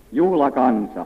Juhlakansa.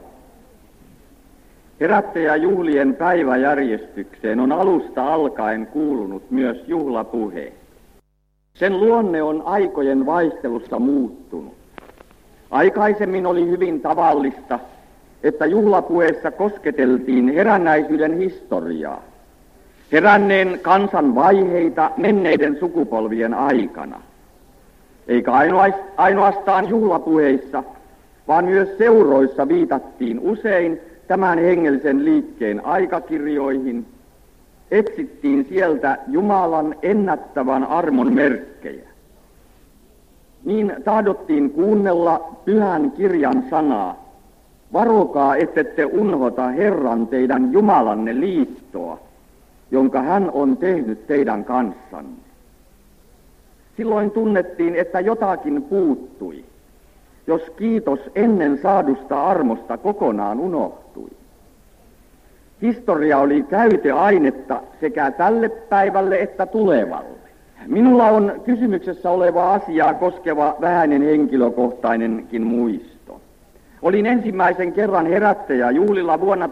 Herättäjäjuhlien päiväjärjestykseen on alusta alkaen kuulunut myös juhlapuhe. Sen luonne on aikojen vaihtelussa muuttunut. Aikaisemmin oli hyvin tavallista, että juhlapuheessa kosketeltiin herännäisyyden historiaa, heränneen kansan vaiheita menneiden sukupolvien aikana. Eikä ainoastaan juhlapuheissa, vaan myös seuroissa viitattiin usein tämän hengellisen liikkeen aikakirjoihin, etsittiin sieltä Jumalan ennättävän armon merkkejä. Niin tahdottiin kuunnella pyhän kirjan sanaa, varokaa ettette unhota Herran teidän Jumalanne liittoa, jonka hän on tehnyt teidän kanssanne. Silloin tunnettiin, että jotakin puuttui, jos kiitos ennen saadusta armosta kokonaan unohtui. Historia oli käyteainetta sekä tälle päivälle että tulevalle. Minulla on kysymyksessä oleva asiaa koskeva vähäinen henkilökohtainenkin muisto. Olin ensimmäisen kerran herättäjäjuhlilla vuonna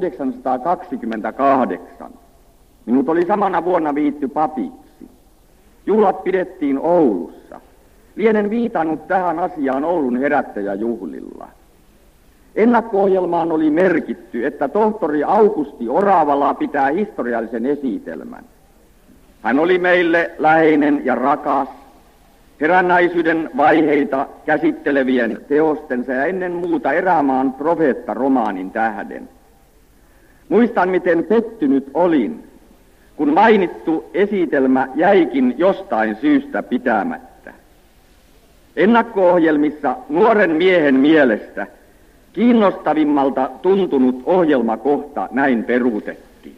1928. Minut oli samana vuonna viitty papiksi. Juhlat pidettiin Oulussa. Lienen viitannut tähän asiaan Oulun herättäjäjuhlilla. Ennakko-ohjelmaan oli merkitty, että tohtori Augusti Oravala pitää historiallisen esitelmän. Hän oli meille läheinen ja rakas, herännäisyyden vaiheita käsittelevien teostensa ja ennen muuta Erämaan profeettaromaanin tähden. Muistan, miten pettynyt olin, kun mainittu esitelmä jäikin jostain syystä pitämättä. Ennakko-ohjelmissa nuoren miehen mielestä kiinnostavimmalta tuntunut ohjelmakohta näin peruutettiin.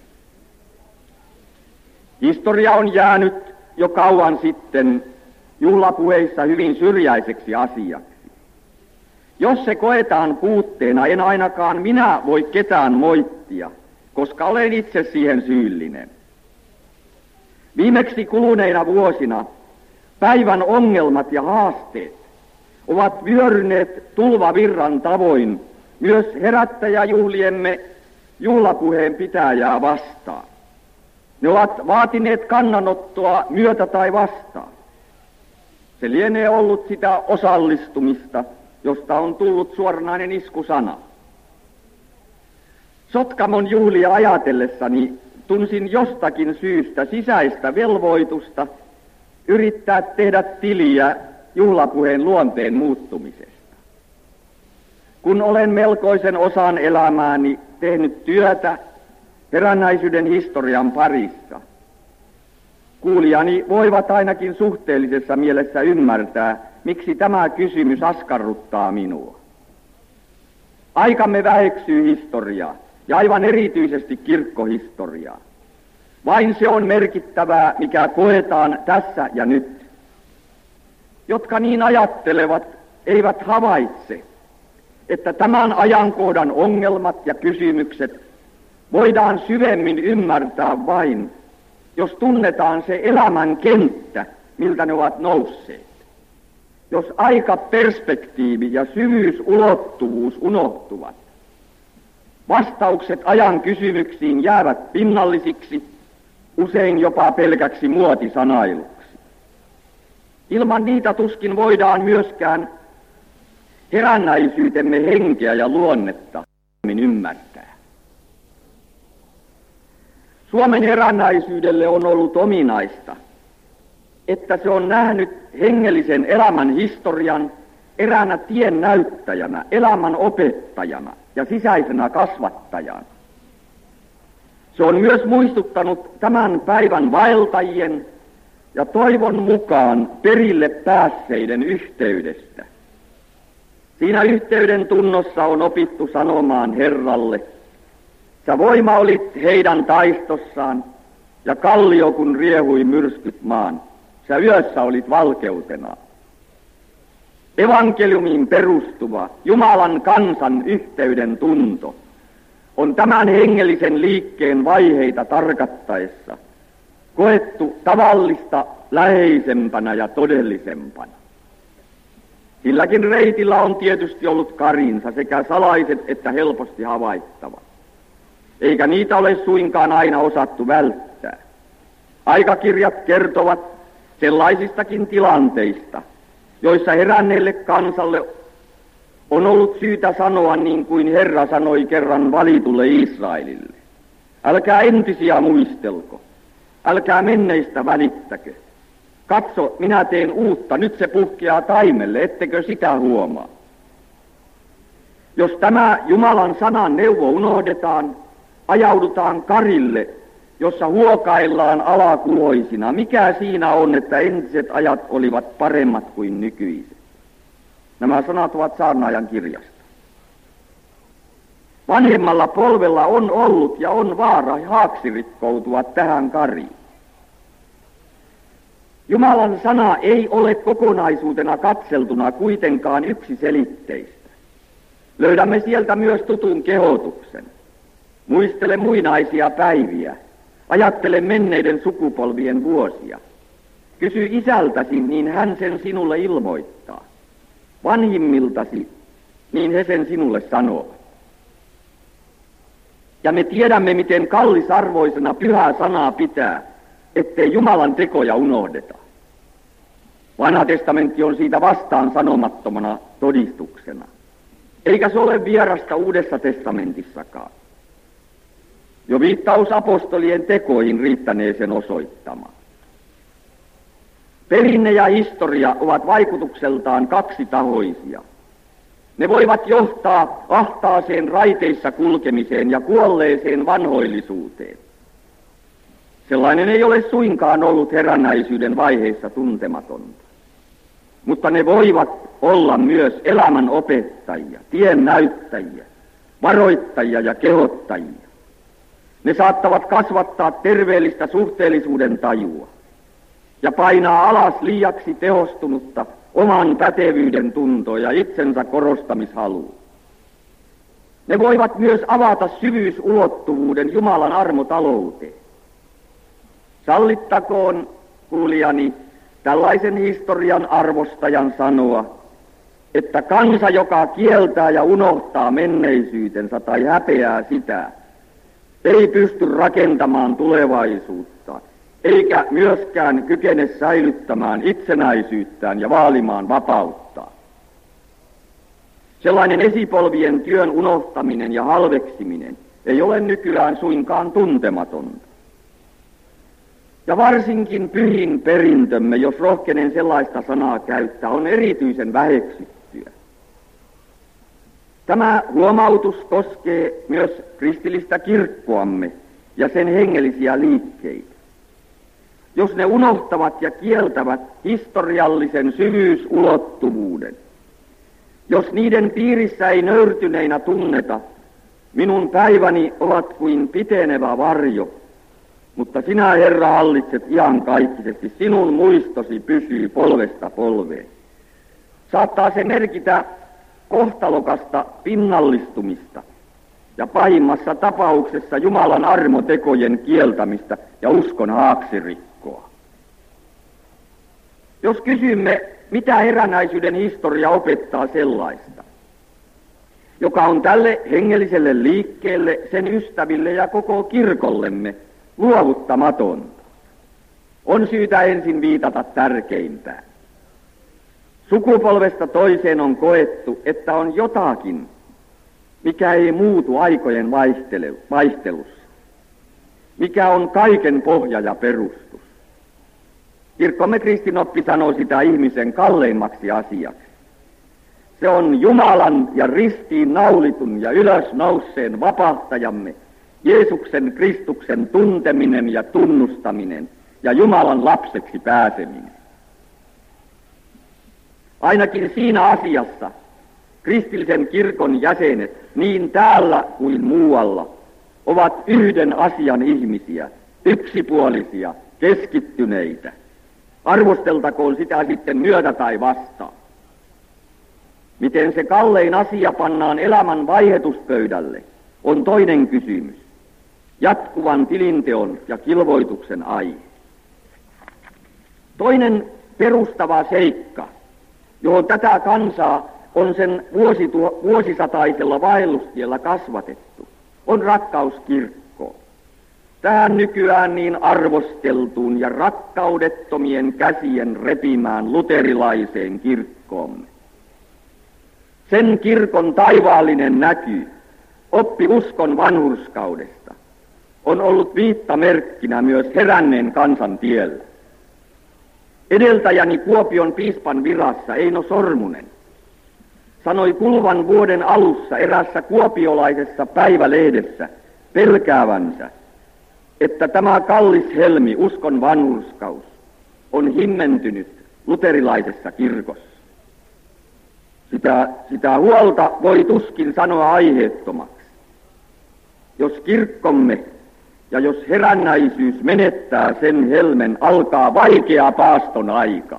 Historia on jäänyt jo kauan sitten juhlapuheissa hyvin syrjäiseksi asiaksi. Jos se koetaan puutteena, en ainakaan minä voi ketään moittia, koska olen itse siihen syyllinen. Viimeksi kuluneina vuosina päivän ongelmat ja haasteet ovat vyöryneet tulvavirran tavoin myös herättäjäjuhliemme juhlapuheen pitäjää vastaan. Ne ovat vaatineet kannanottoa myötä tai vastaan. Se lienee ollut sitä osallistumista, josta on tullut suoranainen iskusana. Sotkamon juhlia ajatellessani tunsin jostakin syystä sisäistä velvoitusta yrittää tehdä tiliä juhlapuheen luonteen muuttumisesta. Kun olen melkoisen osan elämääni tehnyt työtä herännäisyyden historian parissa, kuulijani voivat ainakin suhteellisessa mielessä ymmärtää, miksi tämä kysymys askarruttaa minua. Aikamme väheksyy historiaa, ja aivan erityisesti kirkkohistoriaa. Vain se on merkittävää, mikä koetaan tässä ja nyt. Jotka niin ajattelevat, eivät havaitse, että tämän ajankohdan ongelmat ja kysymykset voidaan syvemmin ymmärtää vain, jos tunnetaan se elämän kenttä, miltä ne ovat nousseet. Jos aikaperspektiivi ja syvyysulottuvuus unohtuvat, vastaukset ajan kysymyksiin jäävät pinnallisiksi, usein jopa pelkäksi muotisanailuksi. Ilman niitä tuskin voidaan myöskään herännäisyytemme henkeä ja luonnetta ymmärtää. Suomen herännäisyydelle on ollut ominaista, että se on nähnyt hengellisen elämän historian eräänä tien näyttäjänä, elämän opettajana ja sisäisenä kasvattajana. Se on myös muistuttanut tämän päivän vaeltajien ja toivon mukaan perille päässeiden yhteydestä. Siinä yhteyden tunnossa on opittu sanomaan Herralle, sä voima olit heidän taistossaan ja kallio kun riehui myrskyt maan, sä yössä olit valkeutena. Evankeliumiin perustuva Jumalan kansan yhteyden tunto on tämän hengellisen liikkeen vaiheita tarkattaessa koettu tavallista läheisempänä ja todellisempana. Silläkin reitillä on tietysti ollut karinsa, sekä salaiset että helposti havaittavat. Eikä niitä ole suinkaan aina osattu välttää. Aikakirjat kertovat sellaisistakin tilanteista, joissa heränneelle kansalle on ollut syytä sanoa niin kuin Herra sanoi kerran valitulle Israelille. Älkää entisiä muistelko, älkää menneistä välittäkö. Katso, minä teen uutta, nyt se puhkeaa taimelle, ettekö sitä huomaa? Jos tämä Jumalan sanan neuvo unohdetaan, ajaudutaan karille, jossa huokaillaan alakuloisina. Mikä siinä on, että entiset ajat olivat paremmat kuin nykyiset? Nämä sanat ovat saarnaajan kirjasta. Vanhemmalla polvella on ollut ja on vaara haaksirikkoutua tähän kariin. Jumalan sana ei ole kokonaisuutena katseltuna kuitenkaan yksiselitteistä. Löydämme sieltä myös tutun kehotuksen. Muistele muinaisia päiviä, ajattele menneiden sukupolvien vuosia. Kysy isältäsi, niin hän sen sinulle ilmoittaa. Vanhimmiltasi, niin he sen sinulle sanovat. Ja me tiedämme, miten kallisarvoisena pyhää sanaa pitää, ettei Jumalan tekoja unohdeta. Vanha testamentti on siitä vastaan sanomattomana todistuksena. Eikä se ole vierasta Uudessa testamentissakaan. Jo viittaus apostolien tekoihin riittänee sen osoittamaan. Perinne ja historia ovat vaikutukseltaan kaksitahoisia. Ne voivat johtaa ahtaaseen raiteissa kulkemiseen ja kuolleeseen vanhoillisuuteen. Sellainen ei ole suinkaan ollut herännäisyyden vaiheissa tuntematonta. Mutta ne voivat olla myös elämän opettajia, tien näyttäjiä, varoittajia ja kehottajia. Ne saattavat kasvattaa terveellistä suhteellisuuden tajua ja painaa alas liiaksi tehostunutta oman pätevyyden tuntoa ja itsensä korostamishalua. Ne voivat myös avata syvyysulottuvuuden Jumalan armotalouteen. Sallittakoon, kuulijani, tällaisen historian arvostajan sanoa, että kansa, joka kieltää ja unohtaa menneisyytensä tai häpeää sitä, ei pysty rakentamaan tulevaisuutta, eikä myöskään kykene säilyttämään itsenäisyyttään ja vaalimaan vapauttaan. Sellainen esipolvien työn unohtaminen ja halveksiminen ei ole nykyään suinkaan tuntematonta. Ja varsinkin pyhin perintömme, jos rohkenen sellaista sanaa käyttää, on erityisen väheksyttyä. Tämä huomautus koskee myös kristillistä kirkkoamme ja sen hengellisiä liikkeitä. Jos ne unohtavat ja kieltävät historiallisen syvyysulottuvuuden, jos niiden piirissä ei nöyrtyneinä tunneta, minun päiväni ovat kuin pitenevä varjo, mutta sinä, Herra, hallitset iankaikkisesti, sinun muistosi pysyy polvesta polveen. Saattaa se merkitä kohtalokasta pinnallistumista ja pahimmassa tapauksessa Jumalan armotekojen kieltämistä ja uskon haaksirikkoa. Jos kysymme, mitä herännäisyyden historia opettaa sellaista, joka on tälle hengelliselle liikkeelle, sen ystäville ja koko kirkollemme luovuttamatonta, on syytä ensin viitata tärkeimpään. Sukupolvesta toiseen on koettu, että on jotakin, mikä ei muutu aikojen vaihtelussa, mikä on kaiken pohja ja perustus. Kirkkomme kristinoppi sanoo sitä ihmisen kalleimmaksi asiaksi. Se on Jumalan ja ristiin naulitun ja ylösnouseen vapahtajamme, Jeesuksen Kristuksen tunteminen ja tunnustaminen ja Jumalan lapseksi pääseminen. Ainakin siinä asiassa kristillisen kirkon jäsenet niin täällä kuin muualla ovat yhden asian ihmisiä, yksipuolisia, keskittyneitä. Arvosteltakoon sitä sitten myötä tai vastaan. Miten se kallein asia pannaan elämän vaihetuspöydälle, on toinen kysymys. Jatkuvan tilinteon ja kilvoituksen aihe. Toinen perustava seikka, johon tätä kansaa on sen vuosisataisella vaellustiellä kasvatettu, on rakkauskirkko. Tähän nykyään niin arvosteltuun ja rakkaudettomien käsien repimään luterilaiseen kirkkoomme. Sen kirkon taivaallinen näky, oppi uskon vanhurskaudesta, on ollut viittamerkkinä myös heränneen kansan tiellä. Edeltäjäni Kuopion piispan virassa Eino Sormunen sanoi kuluvan vuoden alussa erässä kuopiolaisessa päivälehdessä pelkäävänsä, että tämä kallis helmi, uskon vanhurskaus, on himmentynyt luterilaisessa kirkossa. Sitä huolta voi tuskin sanoa aiheettomaksi. Jos kirkkomme ja jos herännäisyys menettää sen helmen, alkaa vaikea paaston aika.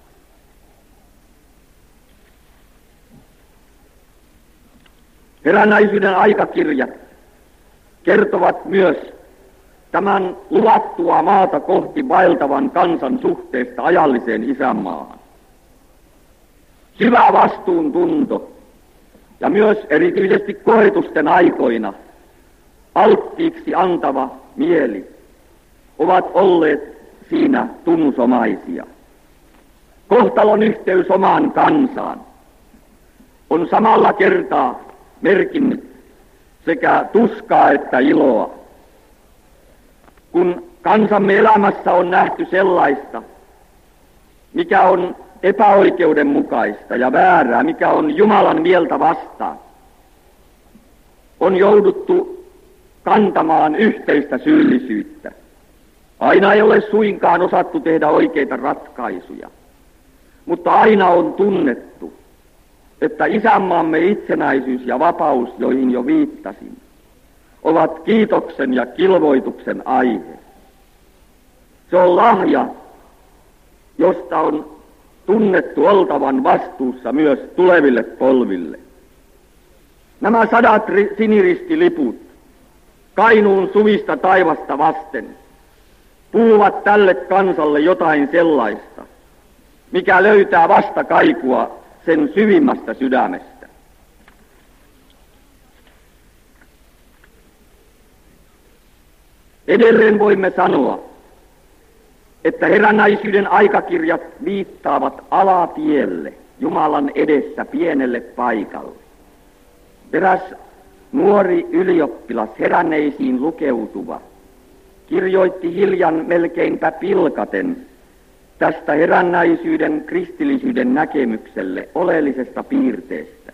Herännäisyyden aikakirjat kertovat myös tämän luvattua maata kohti vaeltavan kansan suhteesta ajalliseen isänmaahan. Syvä vastuuntunto ja myös erityisesti koetusten aikoina alttiiksi antava mieli ovat olleet siinä tunnusomaisia. Kohtalon yhteys omaan kansaan on samalla kertaa merkinnyt sekä tuskaa että iloa. Kun kansamme elämässä on nähty sellaista, mikä on epäoikeudenmukaista ja väärää, mikä on Jumalan mieltä vastaan, on jouduttu kantamaan yhteistä syyllisyyttä. Aina ei ole suinkaan osattu tehdä oikeita ratkaisuja, mutta aina on tunnettu, että isänmaamme itsenäisyys ja vapaus, joihin jo viittasin, ovat kiitoksen ja kilvoituksen aihe. Se on lahja, josta on tunnettu oltavan vastuussa myös tuleville polville. Nämä 100 siniristiliput Kainuun suvista taivasta vasten puhuvat tälle kansalle jotain sellaista, mikä löytää vastakaikua sen syvimmästä sydämestä. Edelleen voimme sanoa, että herännäisyyden aikakirjat viittaavat alatielle, Jumalan edessä pienelle paikalle. Eräs nuori ylioppilas, heränneisiin lukeutuva, kirjoitti hiljan melkeinpä pilkaten tästä herännäisyyden kristillisyyden näkemykselle oleellisesta piirteestä.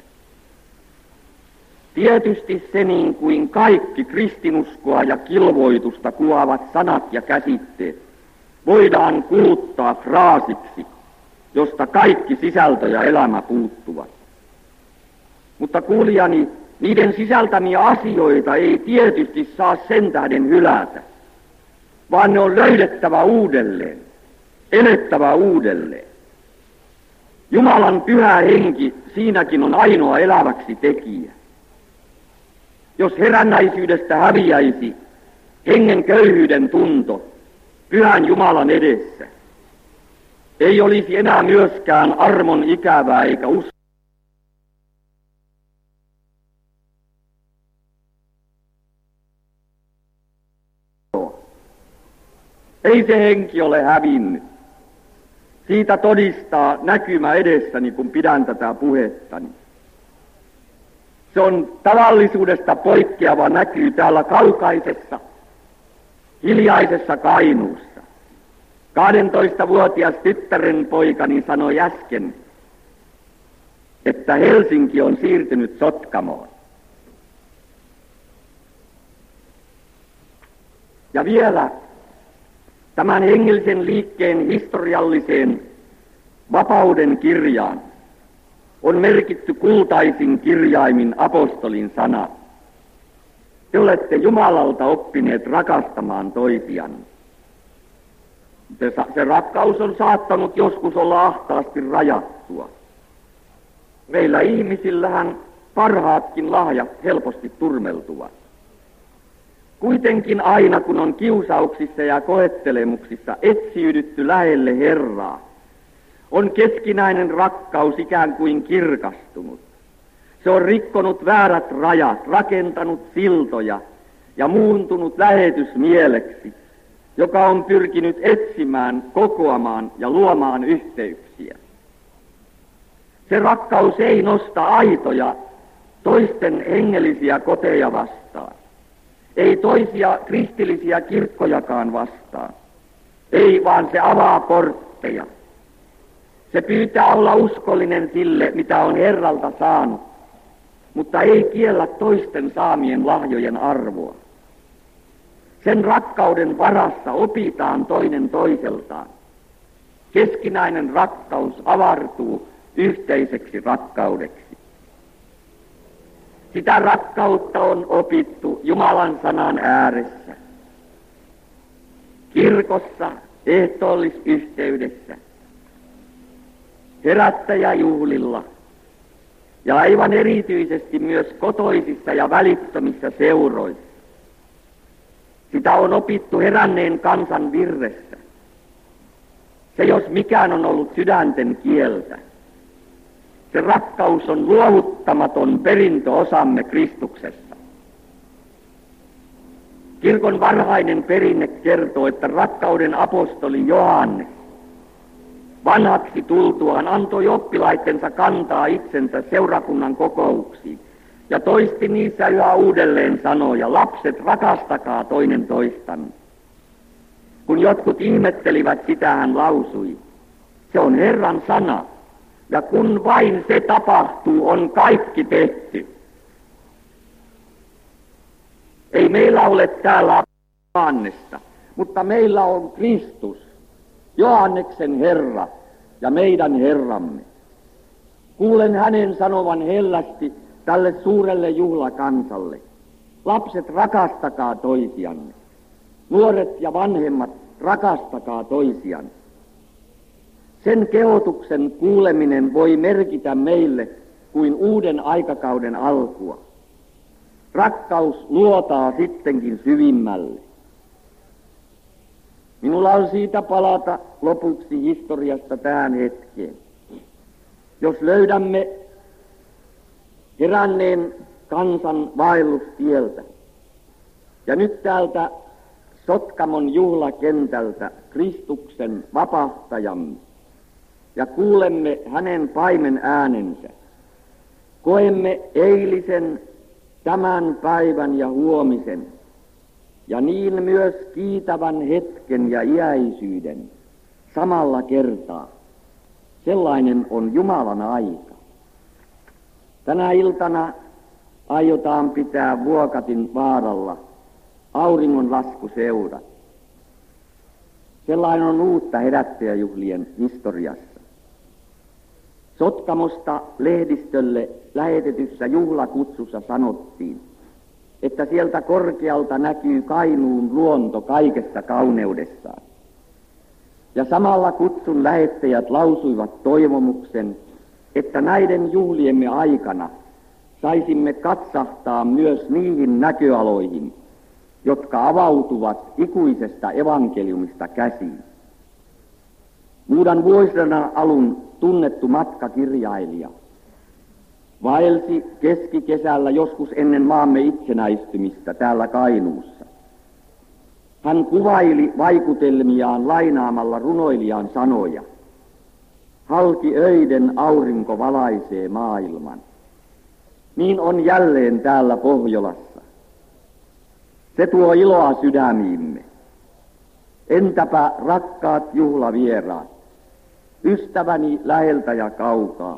Tietysti se niin kuin kaikki kristinuskoa ja kilvoitusta kuvaavat sanat ja käsitteet voidaan kuluttaa fraasiksi, josta kaikki sisältö ja elämä puuttuvat. Mutta kuulijani, niiden sisältämiä asioita ei tietysti saa sen tähden hylätä, vaan ne on löydettävä uudelleen, elettävä uudelleen. Jumalan pyhä henki siinäkin on ainoa eläväksi tekijä. Jos herännäisyydestä häviäisi hengen köyhyyden tunto pyhän Jumalan edessä, ei olisi enää myöskään armon ikävää eikä uskoa. Ei se henki ole hävinnyt. Siitä todistaa näkymä edessäni, kun pidän tätä puhettani. Se on tavallisuudesta poikkeava näkyy täällä kaukaisessa, hiljaisessa Kainuussa. 12-vuotias tyttärenpoikani sanoi äsken, että Helsinki on siirtynyt Sotkamoon. Ja vielä tämän hengellisen liikkeen historialliseen vapauden kirjaan on merkitty kultaisin kirjaimin apostolin sana. Te olette Jumalalta oppineet rakastamaan toisianne. Se rakkaus on saattanut joskus olla ahtaasti rajattua. Meillä ihmisillähän parhaatkin lahjat helposti turmeltuvat. Kuitenkin aina kun on kiusauksissa ja koettelemuksissa etsiydytty lähelle Herraa, on keskinäinen rakkaus ikään kuin kirkastunut. Se on rikkonut väärät rajat, rakentanut siltoja ja muuntunut lähetysmieleksi, joka on pyrkinyt etsimään, kokoamaan ja luomaan yhteyksiä. Se rakkaus ei nosta aitoja toisten hengellisiä koteja vastaan, ei toisia kristillisiä kirkkojakaan vastaan, ei vaan se avaa portteja. Se pyytää olla uskollinen sille, mitä on Herralta saanut, mutta ei kiellä toisten saamien lahjojen arvoa. Sen rakkauden varassa opitaan toinen toiseltaan. Keskinäinen rakkaus avartuu yhteiseksi rakkaudeksi. Sitä rakkautta on opittu Jumalan sanan ääressä, kirkossa, ehtoollisyhteydessä, herättäjäjuhlilla ja aivan erityisesti myös kotoisissa ja välittömissä seuroissa. Sitä on opittu heränneen kansan virressä. Se jos mikään on ollut sydänten kieltä. Se rakkaus on luovuttamaton perintöosamme Kristuksessa. Kirkon varhainen perinne kertoo, että rakkauden apostoli Johannes vanhaksi tultuaan antoi oppilaittensa kantaa itsensä seurakunnan kokouksiin ja toisti niissä yhä uudelleen sanoja: lapset, rakastakaa toinen toistanne. Kun jotkut ihmettelivät sitä, hän lausui: se on Herran sana, ja kun vain se tapahtuu, on kaikki tehty. Ei meillä ole täällä Johannesta, mutta meillä on Kristus, Johanneksen Herra ja meidän Herramme. Kuulen hänen sanovan hellästi tälle suurelle juhlakansalle: lapset, rakastakaa toisianne. Nuoret ja vanhemmat, rakastakaa toisianne. Sen kehotuksen kuuleminen voi merkitä meille kuin uuden aikakauden alkua. Rakkaus luotaa sittenkin syvimmälle. Minulla on siitä palata lopuksi historiasta tähän hetkeen. Jos löydämme heränneen kansan vaellustieltä ja nyt täältä Sotkamon juhlakentältä Kristuksen vapahtajamme ja kuulemme hänen paimen äänensä, koemme eilisen, tämän päivän ja huomisen, ja niin myös kiitävän hetken ja iäisyyden samalla kertaa. Sellainen on Jumalan aika. Tänä iltana aiotaan pitää Vuokatin vaaralla auringonlaskuseura. Sellainen on uutta herättäjäjuhlien historiassa. Sotkamosta lehdistölle lähetetyssä juhlakutsussa sanottiin, että sieltä korkealta näkyy Kainuun luonto kaikessa kauneudessaan. Ja samalla kutsun lähettäjät lausuivat toivomuksen, että näiden juhliemme aikana saisimme katsahtaa myös niihin näköaloihin, jotka avautuvat ikuisesta evankeliumista käsiin. Muudan vuosisadan alun tunnettu matkakirjailija vaelsi keskikesällä joskus ennen maamme itsenäistymistä täällä Kainuussa. Hän kuvaili vaikutelmiaan lainaamalla runoilijan sanoja: halki öiden aurinko valaisee maailman. Niin on jälleen täällä Pohjolassa. Se tuo iloa sydämiimme. Entäpä rakkaat juhlavieraat, ystäväni läheltä ja kaukaa,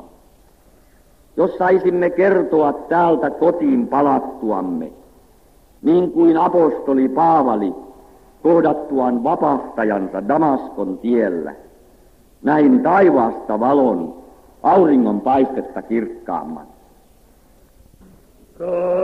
jos saisimme kertoa täältä kotiin palattuamme, niin kuin apostoli Paavali kohdattuaan vapahtajansa Damaskon tiellä, näin taivaasta valon, auringon paistetta kirkkaamman.